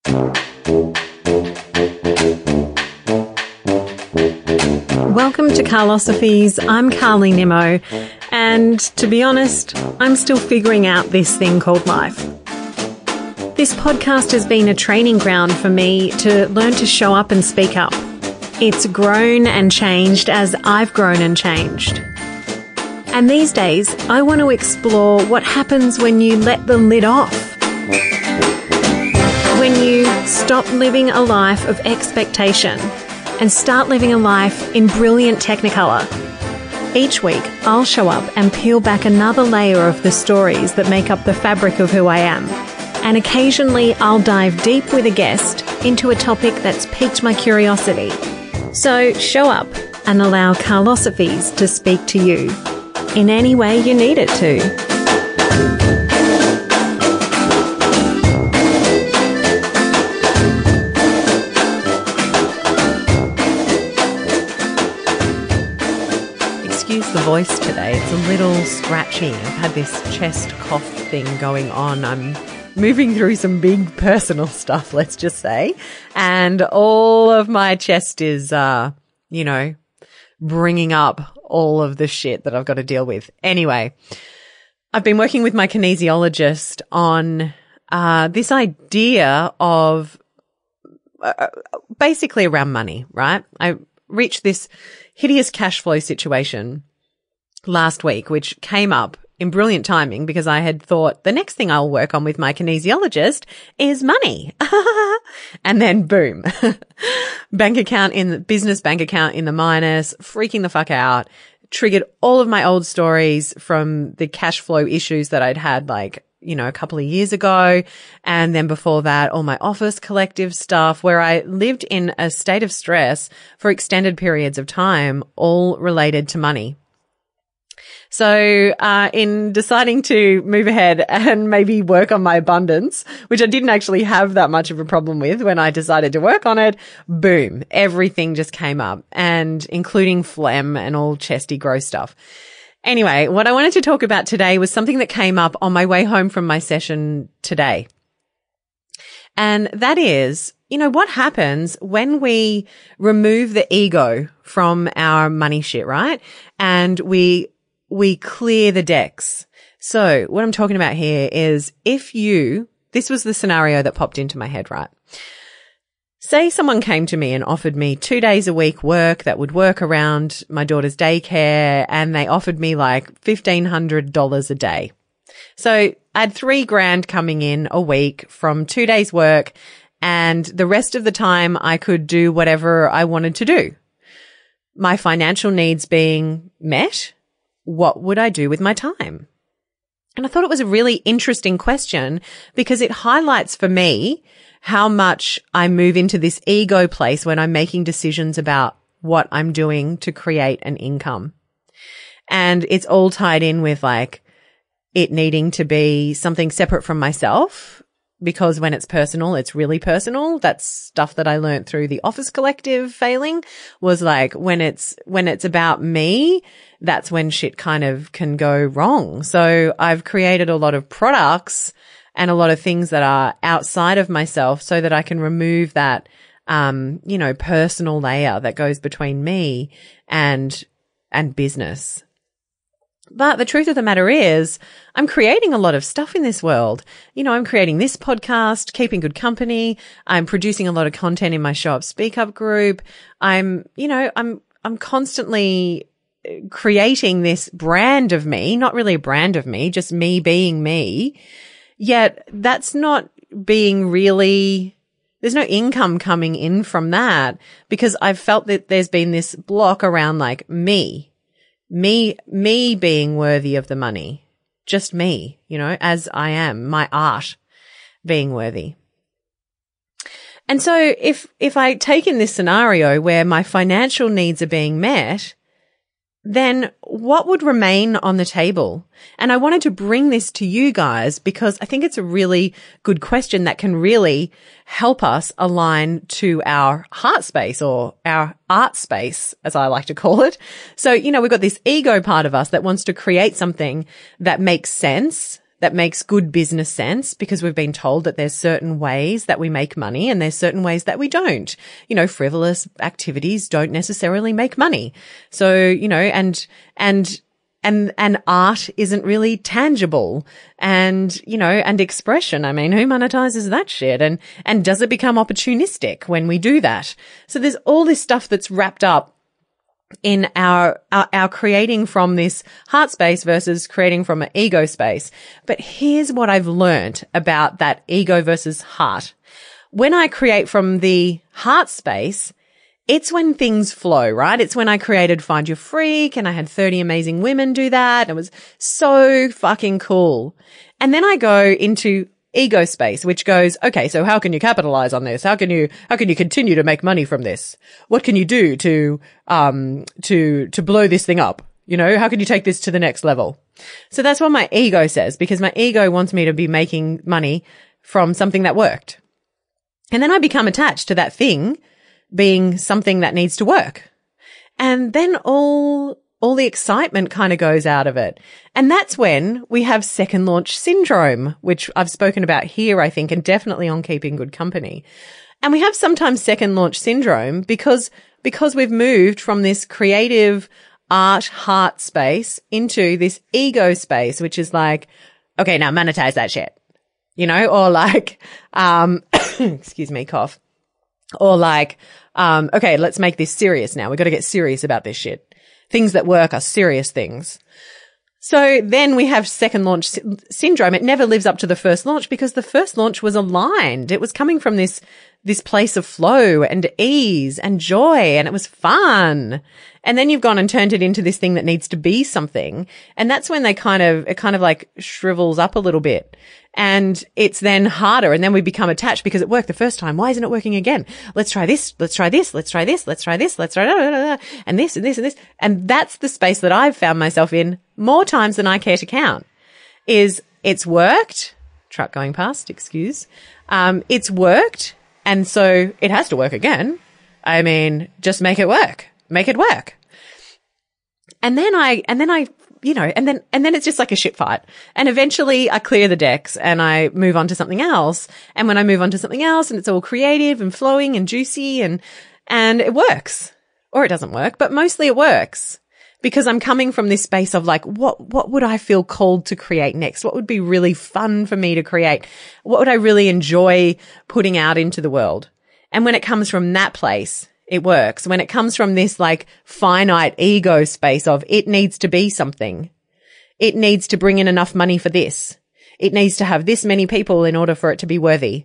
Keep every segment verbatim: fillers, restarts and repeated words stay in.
Welcome to Carlosophies. I'm Carly Nimmo, and to be honest, I'm still figuring out this thing called life. This podcast has been a training ground for me to learn to show up and speak up. It's grown and changed as I've grown and changed. And these days, I want to explore what happens when you let the lid off. When you stop living a life of expectation and start living a life in brilliant technicolor. Each week, I'll show up and peel back another layer of the stories that make up the fabric of who I am. And occasionally, I'll dive deep with a guest into a topic that's piqued my curiosity. So show up and allow Carlosophies to speak to you in any way you need it to. Excuse the voice today. It's a little scratchy. I've had this chest cough thing going on. I'm moving through some big personal stuff, let's just say. And all of my chest is, uh, you know, bringing up all of the shit that I've got to deal with. Anyway, I've been working with my kinesiologist on uh, this idea of uh, basically around money, right? I reached this hideous cash flow situation last week, which came up in brilliant timing because I had thought the next thing I'll work on with my kinesiologist is money. And then boom, bank account in the business bank account in the minus, freaking the fuck out, triggered all of my old stories from the cash flow issues that I'd had like, you know, a couple of years ago. And then before that, all my Office Collective stuff where I lived in a state of stress for extended periods of time, all related to money. So, uh, in deciding to move ahead and maybe work on my abundance, which I didn't actually have that much of a problem with when I decided to work on it, boom, everything just came up, and including phlegm and all chesty gross stuff. Anyway, what I wanted to talk about today was something that came up on my way home from my session today. And that is, you know, what happens when we remove the ego from our money shit, right? And we we clear the decks. So what I'm talking about here is if you, this was the scenario that popped into my head, right? Say someone came to me and offered me two days a week work that would work around my daughter's daycare, and they offered me like fifteen hundred dollars a day. So I had three grand coming in a week from two days work, and the rest of the time I could do whatever I wanted to do. My financial needs being met, what would I do with my time? And I thought it was a really interesting question because it highlights for me how much I move into this ego place when I'm making decisions about what I'm doing to create an income. And it's all tied in with like it needing to be something separate from myself, because when it's personal, it's really personal. That's stuff that I learned through the Office Collective failing, was like when it's, when it's about me, that's when shit kind of can go wrong. So I've created a lot of products and a lot of things that are outside of myself so that I can remove that, um, you know, personal layer that goes between me and, and business. But the truth of the matter is I'm creating a lot of stuff in this world. You know, I'm creating this podcast, Keeping Good Company. I'm producing a lot of content in my Show Up Speak Up group. I'm, you know, I'm, I'm constantly creating this brand of me, not really a brand of me, just me being me. Yet that's not being really, there's no income coming in from that because I've felt that there's been this block around like me, me, me being worthy of the money, just me, you know, as I am, my art being worthy. And so if, if I take in this scenario where my financial needs are being met, then what would remain on the table? And I wanted to bring this to you guys because I think it's a really good question that can really help us align to our heart space or our art space, as I like to call it. So, you know, we've got this ego part of us that wants to create something that makes sense, that makes good business sense because we've been told that there's certain ways that we make money and there's certain ways that we don't. You know, frivolous activities don't necessarily make money. So, you know, and, and, and, and art isn't really tangible and, you know, and expression. I mean, who monetizes that shit? And, and does it become opportunistic when we do that? So there's all this stuff that's wrapped up in our, our, our creating from this heart space versus creating from an ego space. But here's what I've learned about that ego versus heart. When I create from the heart space, it's when things flow, right? It's when I created Find Your Freak and I had thirty amazing women do that. It was so fucking cool. And then I go into ego space, which goes, okay, so how can you capitalize on this? How can you, how can you continue to make money from this? What can you do to, um, to, to blow this thing up? You know, how can you take this to the next level? So that's what my ego says, because my ego wants me to be making money from something that worked. And then I become attached to that thing being something that needs to work. And then all, all the excitement kind of goes out of it. And that's when we have second launch syndrome, which I've spoken about here, I think, and definitely on Keeping Good Company. And we have sometimes second launch syndrome because, because we've moved from this creative art heart space into this ego space, which is like, okay, now monetize that shit, you know, or like, um, excuse me, cough, or like, um, okay, let's make this serious now. We've got to get serious about this shit. Things that work are serious things. So then we have second launch sy- syndrome. It never lives up to the first launch because the first launch was aligned. It was coming from this, this place of flow and ease and joy, and it was fun. And then you've gone and turned it into this thing that needs to be something. And that's when they kind of, it kind of like shrivels up a little bit. And it's then harder. And then we become attached because it worked the first time. Why isn't it working again? Let's try this. Let's try this. Let's try this. Let's try this. Let's try, da, da, da, da, and this and this and this. And that's the space that I've found myself in more times than I care to count. Is it's worked. Truck going past, excuse. Um, it's worked. And so it has to work again. I mean, just make it work. Make it work. And then I, and then I, you know, and then, and then it's just like a shit fight. And eventually I clear the decks and I move on to something else. And when I move on to something else and it's all creative and flowing and juicy and, and it works, or it doesn't work, but mostly it works because I'm coming from this space of like, what, what would I feel called to create next? What would be really fun for me to create? What would I really enjoy putting out into the world? And when it comes from that place, it works. When it comes from this like finite ego space of it needs to be something. It needs to bring in enough money for this. It needs to have this many people in order for it to be worthy.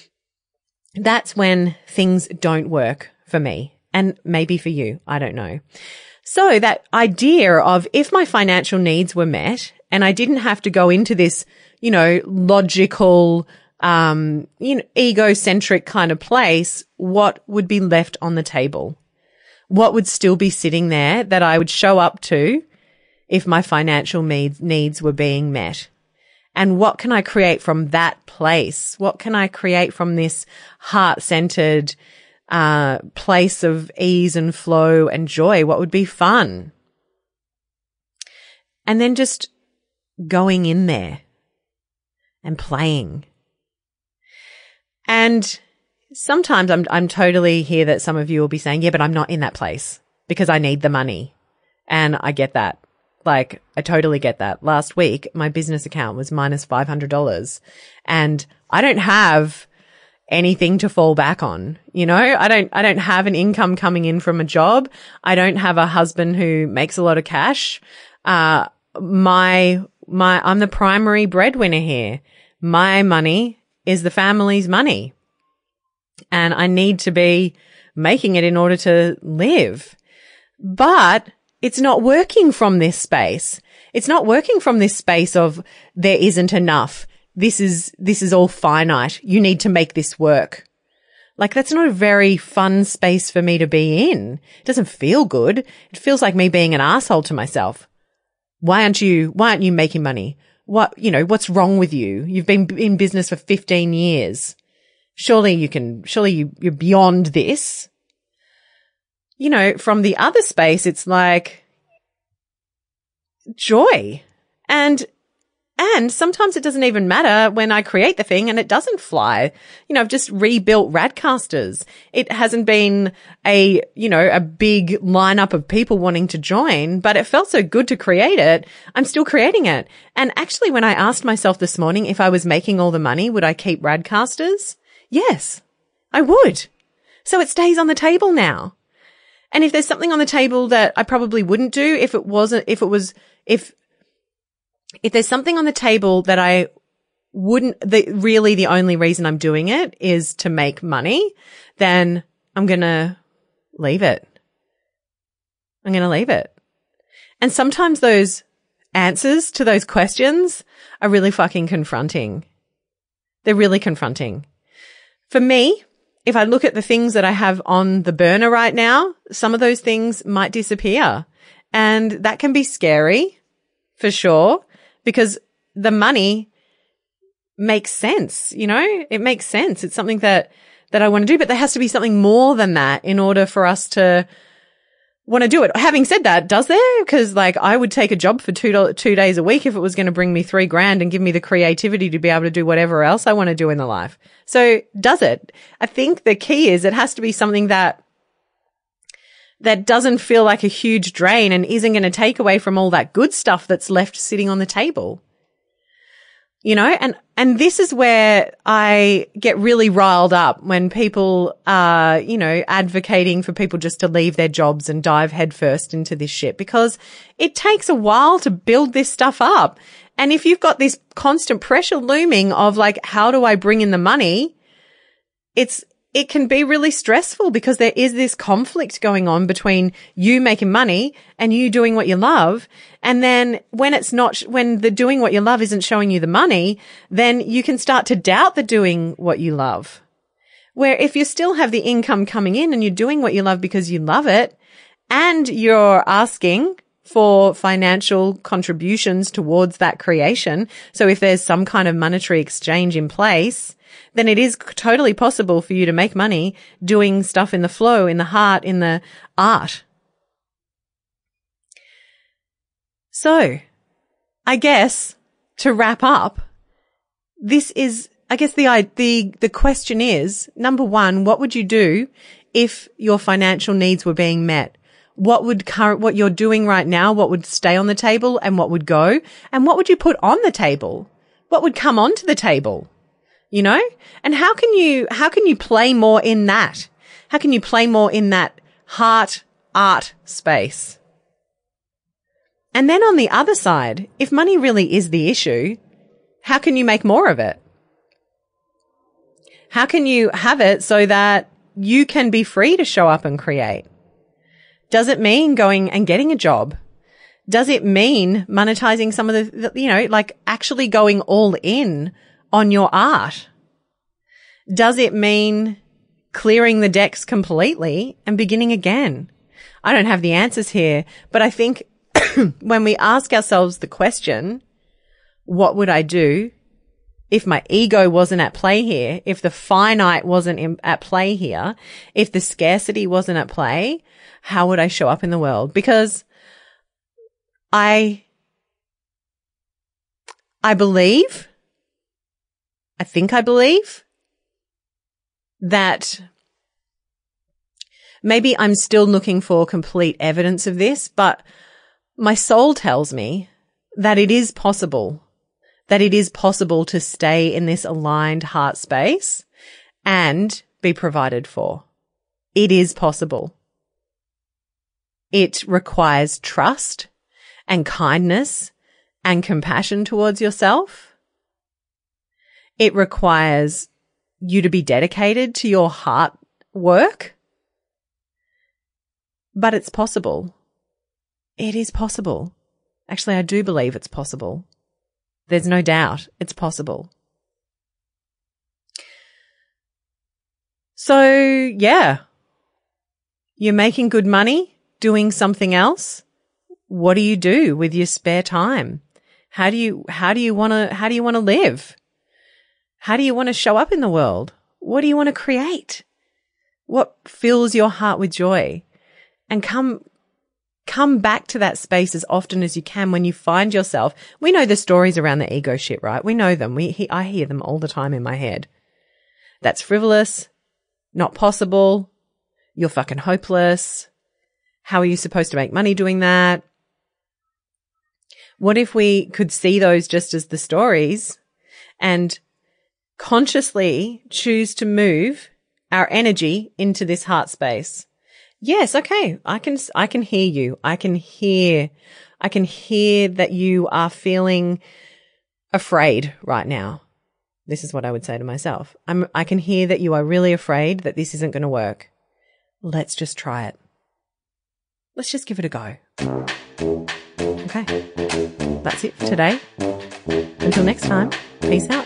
That's when things don't work for me and maybe for you. I don't know. So that idea of if my financial needs were met and I didn't have to go into this, you know, logical, um, you know, egocentric kind of place, what would be left on the table? What would still be sitting there that I would show up to if my financial needs, needs were being met? And what can I create from that place? What can I create from this heart-centered, uh, place of ease and flow and joy? What would be fun? And then just going in there and playing. And sometimes I'm, I'm totally here that some of you will be saying, yeah, but I'm not in that place because I need the money. And I get that. Like, I totally get that. Last week, my business account was minus five hundred dollars and I don't have anything to fall back on. You know, I don't, I don't have an income coming in from a job. I don't have a husband who makes a lot of cash. Uh, my, my, I'm the primary breadwinner here. My money is the family's money and I need to be making it in order to live. But it's not working from this space. It's not working from this space of there isn't enough. This is, this is all finite. You need to make this work. Like that's not a very fun space for me to be in. It doesn't feel good. It feels like me being an asshole to myself. Why aren't you, why aren't you making money? What, you know, what's wrong with you? You've been in business for fifteen years. Surely you can, surely you, you're beyond this. You know, from the other space, it's like joy and, And sometimes it doesn't even matter when I create the thing and it doesn't fly. You know, I've just rebuilt Radcasters. It hasn't been a, you know, a big lineup of people wanting to join, but it felt so good to create it. I'm still creating it. And actually, when I asked myself this morning if I was making all the money, would I keep Radcasters? Yes, I would. So it stays on the table now. And if there's something on the table that I probably wouldn't do if it wasn't, if it was, if, if there's something on the table that I wouldn't, the, really the only reason I'm doing it is to make money, then I'm going to leave it. I'm going to leave it. And sometimes those answers to those questions are really fucking confronting. They're really confronting. For me, if I look at the things that I have on the burner right now, some of those things might disappear. And that can be scary, for sure, because the money makes sense, you know? It makes sense. It's something that, that I want to do, but there has to be something more than that in order for us to want to do it. Having said that, does there? Because like I would take a job for two, do- two days a week if it was going to bring me three grand and give me the creativity to be able to do whatever else I want to do in the life. So does it? I think the key is it has to be something that that doesn't feel like a huge drain and isn't going to take away from all that good stuff that's left sitting on the table. You know, and, and this is where I get really riled up when people are, you know, advocating for people just to leave their jobs and dive headfirst into this shit, because it takes a while to build this stuff up. And if you've got this constant pressure looming of like, how do I bring in the money? It's, it can be really stressful because there is this conflict going on between you making money and you doing what you love. And then when it's not, when the doing what you love isn't showing you the money, then you can start to doubt the doing what you love. Where if you still have the income coming in and you're doing what you love because you love it and you're asking for financial contributions towards that creation. So if there's some kind of monetary exchange in place, then it is totally possible for you to make money doing stuff in the flow, in the heart, in the art. So I guess to wrap up, this is, I guess the, the, the question is, number one, what would you do if your financial needs were being met? What would current, what you're doing right now, what would stay on the table and what would go? And what would you put on the table? What would come onto the table? You know? And how can you, how can you play more in that? How can you play more in that heart, art space? And then on the other side, if money really is the issue, how can you make more of it? How can you have it so that you can be free to show up and create? Does it mean going and getting a job? Does it mean monetizing some of the, you know, like actually going all in on your art? Does it mean clearing the decks completely and beginning again? I don't have the answers here, but I think when we ask ourselves the question, what would I do if my ego wasn't at play here, if the finite wasn't in, at play here, if the scarcity wasn't at play, how would I show up in the world? Because I, I believe, I think I believe that maybe I'm still looking for complete evidence of this, but my soul tells me that it is possible, that it is possible to stay in this aligned heart space and be provided for. It is possible. It requires trust and kindness and compassion towards yourself. It requires you to be dedicated to your heart work. But it's possible. It is possible. Actually, I do believe it's possible. There's no doubt it's possible. So, yeah, you're making good money doing something else. What do you do with your spare time? How do you, how do you want to, how do you want to live? How do you want to show up in the world? What do you want to create? What fills your heart with joy? And come, come back to that space as often as you can when you find yourself. We know the stories around the ego shit, right? We know them. We, he, I hear them all the time in my head. That's frivolous, not possible, you're fucking hopeless. How are you supposed to make money doing that? What if we could see those just as the stories and consciously choose to move our energy into this heart space? Yes, okay, I can, I can hear you. I can hear, I can hear that you are feeling afraid right now. This is what I would say to myself. I'm, I can hear that you are really afraid that this isn't going to work. Let's just try it. Let's just give it a go. Okay. That's it for today. Until next time, peace out.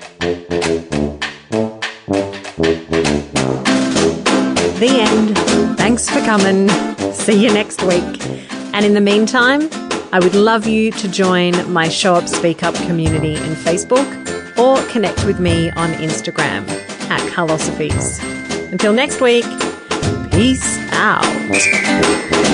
The end. Thanks for coming. See you next week. And in the meantime, I would love you to join my Show Up Speak Up community in Facebook or connect with me on Instagram at Carlosophies. Until next week, peace out.